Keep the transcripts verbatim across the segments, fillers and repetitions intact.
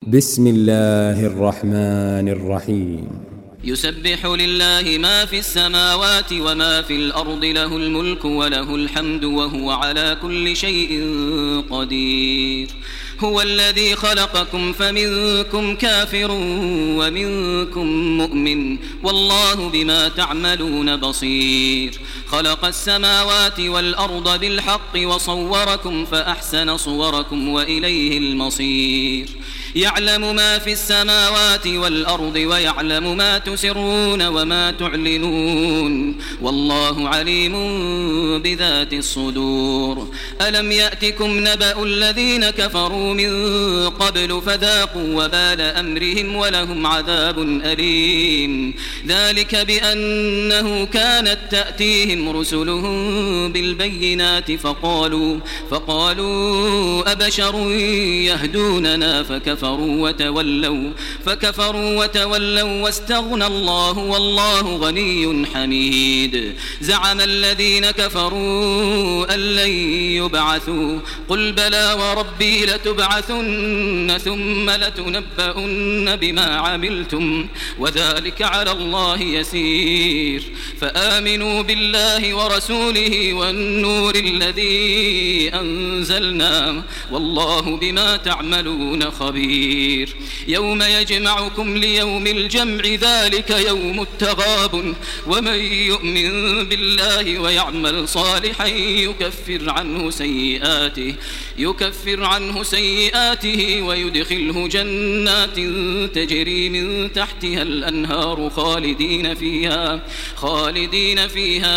بسم الله الرحمن الرحيم. يسبح لله ما في السماوات وما في الأرض، له الملك وله الحمد وهو على كل شيء قدير. هو الذي خلقكم فمنكم كافر ومنكم مؤمن، والله بما تعملون بصير. خلق السماوات والأرض بالحق وصوركم فأحسن صوركم وإليه المصير. يعلم ما في السماوات والأرض ويعلم ما تسرون وما تعلنون، والله عليم بذات الصدور. ألم يأتكم نبأ الذين كفروا من قبل فذاقوا وبال أمرهم ولهم عذاب أليم. ذلك بأنه كانت تأتيهم رسلهم بالبينات فقالوا, فقالوا أبشر يهدوننا فكفروا وتولوا, فكفروا وتولوا واستغنى الله والله غني حميد. زعم الذين كفروا أن لن يبعثوا، قل بلى وربي لتبعثن ثم لتنبؤن بما عملتم وذلك على الله يسير. فآمنوا بالله ورسوله والنور الذي أنزلنا والله بما تعملون خبير. يوم يجمعكم ليوم الجمع ذلك يوم التغابن، ومن يؤمن بالله ويعمل صالحا يكفر عنه سيئاته يكفر عنه سيئاته ويدخله جنات تجري من تحتها الأنهار خالدين فيها خالدين فيها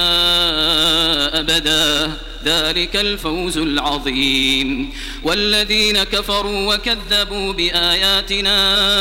أبدا، ذلك الفوز العظيم. والذين كفروا وكذبوا بآياتنا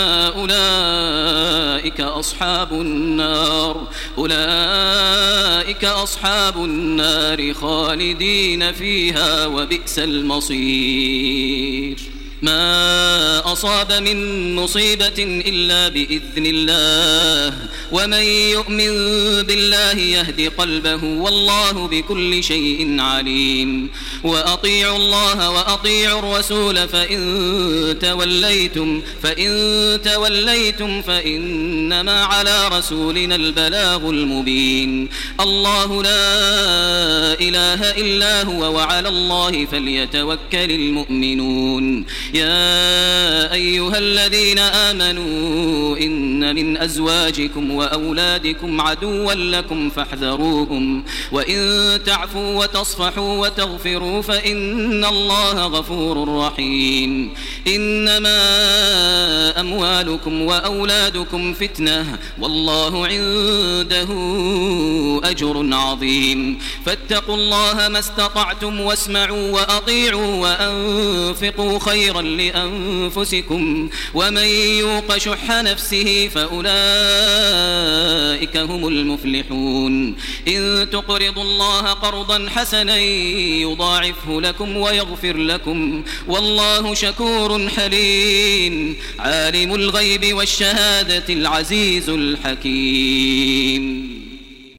أولئك أصحاب النار أولئك أصحاب النار خالدين فيها وبئس المصير. ما أصاب من مصيبة إلا بإذن الله، ومن يؤمن بالله يهد قلبه والله بكل شيء عليم. وأطيعوا الله وأطيعوا الرسول فإن توليتم فإن توليتم فإنما على رسولنا البلاغ المبين. الله لا إله إلا هو وعلى الله فليتوكل المؤمنون. يا أيها الذين آمنوا إن من أزواجكم وأولادكم عدوا لكم فاحذروهم، وإن تعفوا وتصفحوا وتغفروا فإن الله غفور رحيم. إنما أموالكم وأولادكم فتنة والله عنده أجر عظيم. فاتقوا الله ما استطعتم واسمعوا وأطيعوا وأنفقوا خيرا لأنفسكم، ومن يوق شح نفسه فأولئك هم المفلحون. إن تقرضوا الله قرضا حسنا يضاعفه لكم ويغفر لكم والله شكور حليم. عالم الغيب والشهادة العزيز الحكيم.